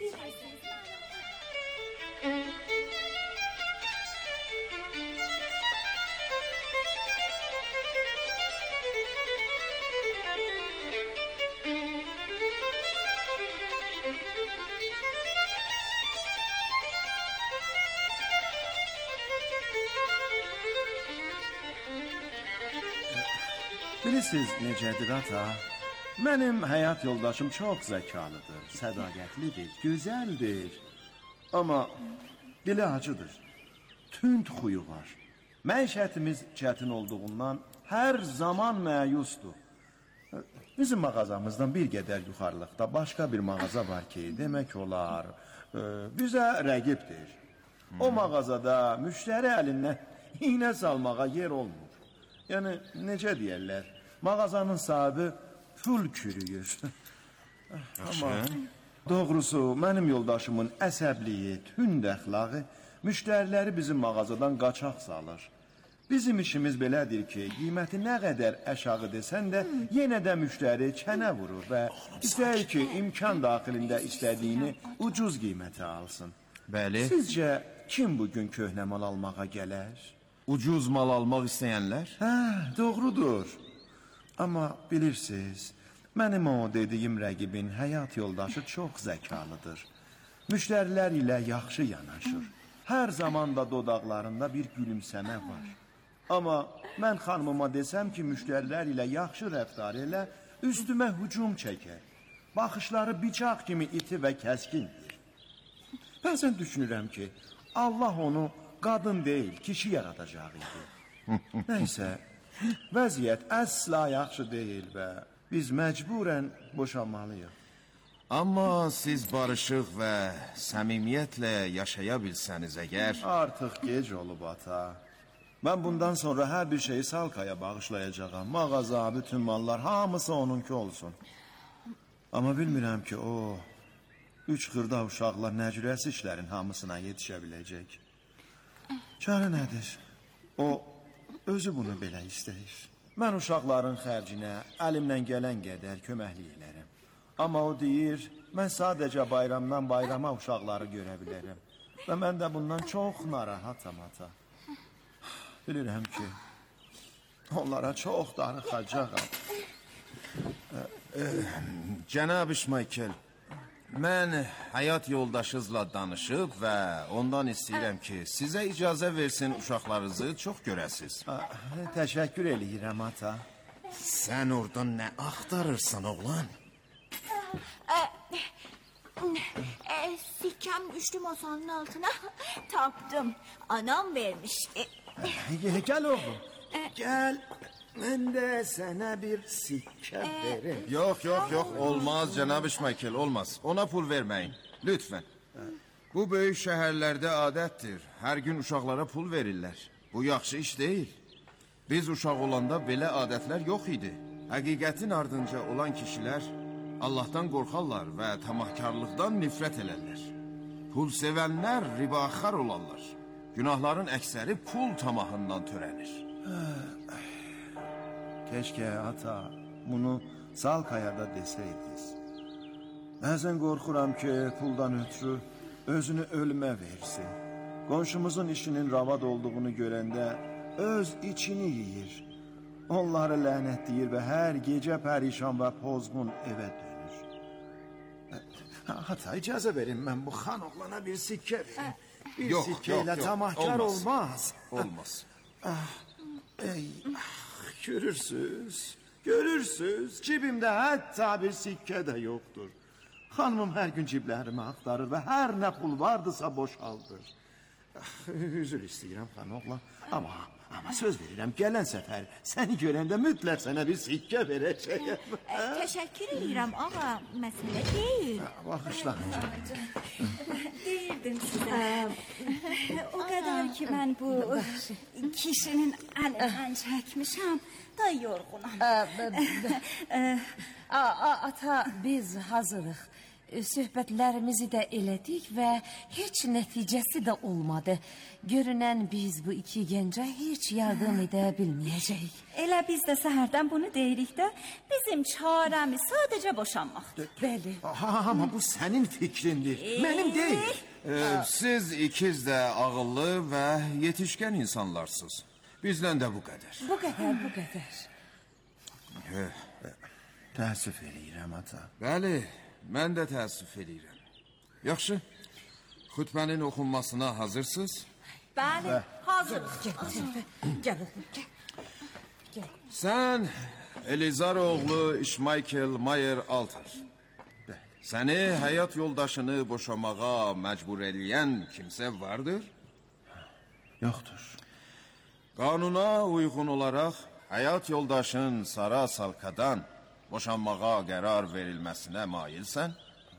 Bilirsiniz necədir ata? Mənim həyat yoldaşım çox zəkalıdır, sədaqətlidir, gözəldir. Amma dili acıdır, tünd xuyu var. Məişətimiz çətin olduğundan hər zaman məyusdur. Bizim mağazamızdan bir qədər yuxarılıqda başqa bir mağaza var ki, demək olar, bizə rəqibdir. O mağazada müştəri əlindən iynə salmağa yer olmur. Yəni, necə deyərlər, mağazanın sahibi pul kürüyür. Amma doğrusu, mənim yoldaşımın əsəbliyi, tünd əxlağı müştəriləri bizim mağazadan qaçaq salır. Bizim işimiz belədir ki, qiyməti nə qədər əşağı desən də, yenə də müştəri çənə vurur və istəyir ki, imkan daxilində istədiyini ucuz qiymətə alsın. Bəli. Sizcə, kim bugün köhnə mal almağa gələr? Ucuz mal almaq istəyənlər? Hə, doğrudur. Amma bilirsiniz, mənim o dediyim rəqibin həyat yoldaşı çox zəkalıdır. Müştərilər ilə yaxşı yanaşır. Hər zaman da dodaqlarında bir gülümsəmə var. Amma mən xanımıma desəm ki, müştərilər ilə yaxşı rəftar elə, üstümə hücum çəkər. Baxışları bıçaq kimi iti və kəskindir. Bəzən düşünürəm ki, Allah onu qadın deyil, kişi yaradacaq idi. Nəysə, vəziyyət əsla yaxşı deyil və biz məcburən boşanmalıyıq. Amma siz barışıq və səmimiyyətlə yaşaya bilsəniz əgər... Artıq gec olub ata. Mən bundan sonra hər bir şeyi Salkaya bağışlayacağam. Mağaza, bütün mallar, hamısı onunki olsun. Amma bilmirəm ki, o üç xırda uşaqla nəcürəsi işlərin hamısına yetişə biləcək. Çarə nədir? O özü bunu belə istəyir. Mən uşaqların xərcinə əlimdən gələn qədər köməklik edərəm. Amma o deyir, mən sadəcə bayramdan bayrama uşaqları görə bilərəm. Və mən də bundan çox narahatam ata. Bilirəm ki, onlara çox darıxacağam. Cənab İşmaykel, mən həyat yoldaşınızla danışıb və ondan istəyirəm ki, sizə icazə versin uşaqlarınızı çox görəsiz. Təşəkkür eləyirəm ata. Sən oradan nə axtarırsan oğlan? Sikkəm düşdü masanın altına. Tapdım. Anam vermişdi. Gəl oğlum. Gəl. Mən də sənə bir sikkə verim. Yox, yox, yox. Olmaz cənab İşmaykel, olmaz. Ona pul verməyin. Lütfən. Bu böyük şəhərlərdə adətdir. Hər gün uşaqlara pul verirlər. Bu yaxşı iş deyil. Biz uşaq olanda belə adətlər yox idi. Həqiqətin ardınca olan kişilər Allahdan qorxarlar və tamahkarlıqdan nifrət elərlər. Pul sevənlər ribaxar olarlar. Günahların əksəri pul tamahından törənir. Keşke ata bunu Salkaya'da desəydiniz. Bəzən qorxuram ki, puldan ötürü özünü ölümə versin. Qonşumuzun işinin ravad olduğunu görəndə öz içini yiyir. Onları lənətləyir və hər gecə pərişan və pozğun evə dönür. Ata, icazə verin, mən bu xan oğlana bir sikkə verim. Bir Yox, sikkə ilə yox, yox, tamahkar olmaz. olmaz. Olmaz. Ah, ey, ah, görürsüz, görürsüz. Cibimdə hətta bir sikkə də yoxdur. Xanımım hər gün ciblərimi axtarır və hər nə pul vardısa boşaldır. Ah, üzr istəyirəm xan oğlan, amma... Amma söz verirəm, gələn səfər səni görəndə mütləq sənə bir sikkə verəcəyəm. Təşəkkür edirəm, ağa, məsələ deyil. Baxışla. Deyirdim sizə. O qədər ki, mən bu kişinin əlindən çəkmişəm, da yorğunam. Ata, biz hazırıq. Söhbətlərimizi də elədik və heç nəticəsi də olmadı. Görünən biz bu iki gəncə heç yardım edə bilməyəcəyik. Elə biz də səhərdən bunu deyirik də, bizim çarəmiz sadəcə boşanmaqdır. Bəli. Amma bu sənin fikrindir, mənim deyil. Ee, siz ikiz də ağıllı və yetişkən insanlarsınız. Bizdən də bu qədər. Bu qədər, bu qədər. Təəssüf eləyirəm ata. Bəli. Mən də təəssüf edirəm. Yaxşı, xütbənin oxunmasına hazırsınız? Bəli, hazırıq. Gəl oğlum, gəl. Sən Elizar oğlu İşmaykel Mayer Alter. Səni həyat yoldaşını boşamağa məcbur eləyən kimsə vardır? Yoxdur. Qanuna uyğun olaraq həyat yoldaşın Sara Salkadan boşanmağa qərar verilməsinə mailsən?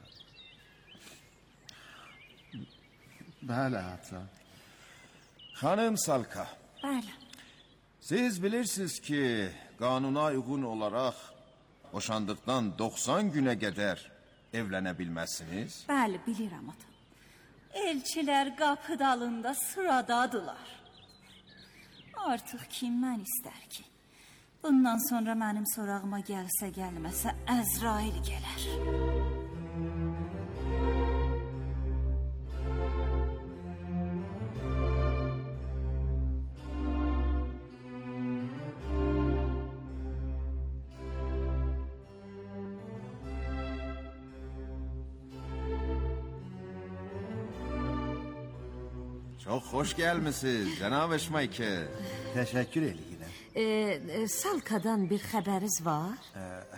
Bəli, ata. Xanım Salka. Bəli. Siz bilirsiniz ki, qanuna uyğun olaraq boşandıqdan doxsan günə qədər evlənə bilməzsiniz? Bəli, bilirəm ata. Elçilər qapı dalında sıradadılar. Artıq kim mən istər ki? Bundan sonra mənim sorağıma gəlsə gəlməsə Əzrail gələr. Çox xoş gəlmisiniz, cənab İşmaykel. Təşəkkür eləyirəm. Ee, Salkadan bir xəbəriz var?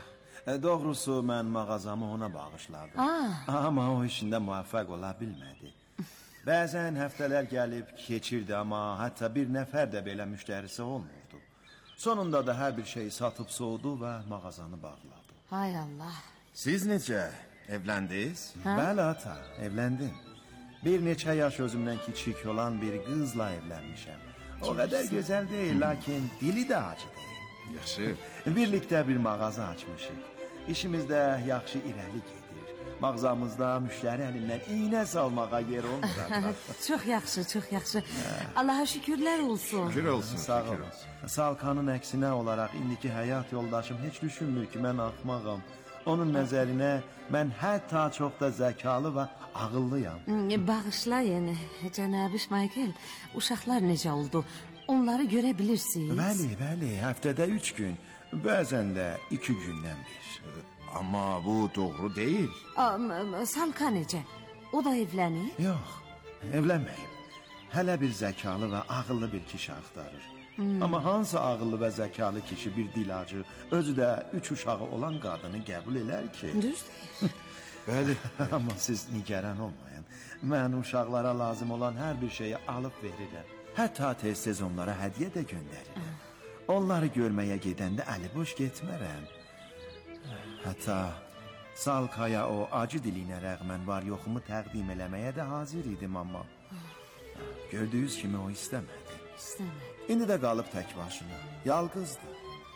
Doğrusu mən mağazamı ona bağışladım. Aa. Amma o işində müvəffəq ola bilmədi. Bəzən həftələr gəlib keçirdi, amma hətta bir nəfər də belə müştərisi olmurdu. Sonunda da hər bir şeyi satıb soğudu və mağazanı bağladı. Hay Allah. Siz necə? Evləndiniz? Bəli ata, evləndim. Bir neçə yaş özümdən kiçik olan bir qızla evlənmişəm. O qədər gözəl deyil, lakin dili də acı deyil. Yaxşı. Birlikdə bir mağaza açmışıq. İşimiz də yaxşı irəli gedir. Mağazamızda müştəri əlindən iynə salmağa yer olmur. Çox yaxşı, çox yaxşı. Allaha şükürlər olsun. Şükür olsun. Sağ olun. Salkanın əksinə olaraq indiki həyat yoldaşım heç düşünmür ki, mən axmağam. Onun nəzərinə mən hətta çox da zəkalı və ağıllıyam. Bağışlayın, cənab Michael. Uşaqlar necə oldu? Onları görə bilirsiniz. Bəli, bəli. Həftədə üç gün, bəzən də iki gündən bir. Amma bu doğru deyil. Salka necə? O da evlənir? Yox, evlənməyib. Hələ bir zəkalı və ağıllı bir kişi axtarır. Hmm. Amma hansı ağıllı və zəkalı kişi bir dilacı, özü də üç uşağı olan qadını qəbul elər ki? Düz deyil. Bəli, amma siz nigaran olmayın. Mən uşaqlara lazım olan hər bir şeyi alıb verirəm. Hətta tez-tez onlara hədiyyə də göndərirəm. Onları görməyə gedəndə əli boş getmərəm. Hətta Salkaya o acı dilinə rəğmən var yoxumu təqdim eləməyə də hazır idim, amma gördüyünüz kimi o istəmədi. İstəmədi. İndi də qalıb tək başına, yalqızdı.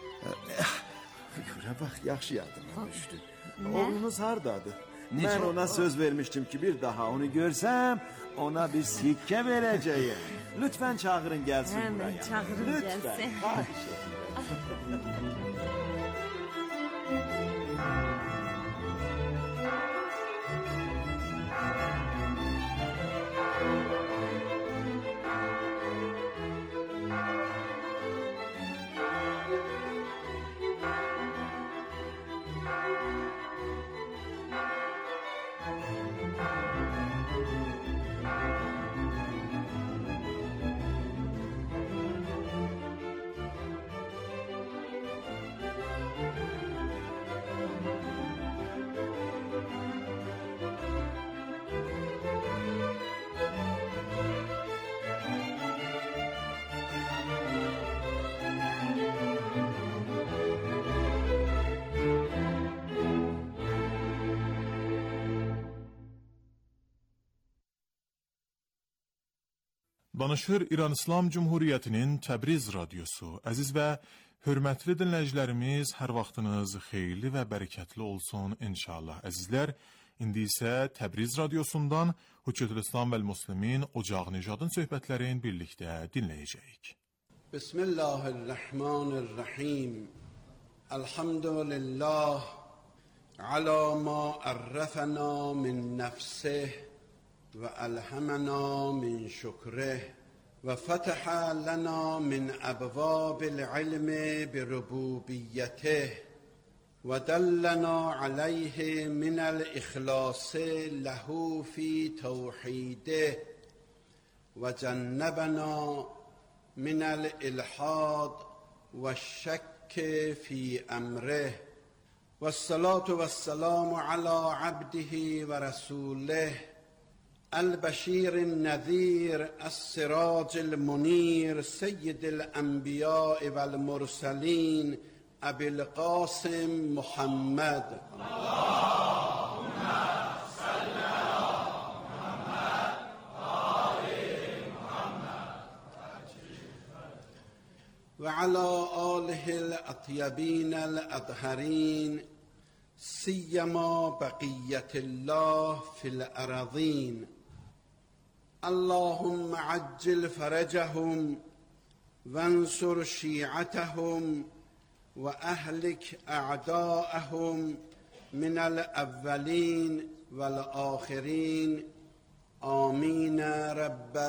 Görə bax, yaxşı yadıma düşdü. Oğlunuz hardadır? Mən ona söz vermişdim ki, bir daha onu görsəm, ona bir sikkə verəcəyim. Lütfən çağırın gəlsin Hemen buraya. çağırın Lütfən, gəlsin. xahiş edirəm. Danışır İran İslam Cumhuriyyətinin Təbriz radiosu. Əziz və hörmətli dinləyicilərimiz, hər vaxtınız xeyirli və bərəkətli olsun inşallah. Əzizlər, indi isə Təbriz radiosundan Hüccətül İslam vəl Müslimin Ocaq Nicadın söhbətlərini birlikdə dinləyəcəyik. Bismillahirrahmanirrahim. Elhamdülillah ala ma arrafana min nefsih وألهمنا من شكره وفتح لنا من أبواب العلم بربوبيته ودلنا عليه من الإخلاص له في توحيده وجنبنا من الإلحاد والشك في أمره والصلاة والسلام على عبده ورسوله البشير النذير السراج المنير سيد الأنبياء والمرسلين أبي القاسم محمد اللهم صل على محمد وآل محمد وعلى آله الأطيبين الأطهرين سيما بقية الله في الأراضين اللهم عجل فرجهم وانصر شيعتهم وأهلك أعداءهم من الأولين والآخرين آمين رب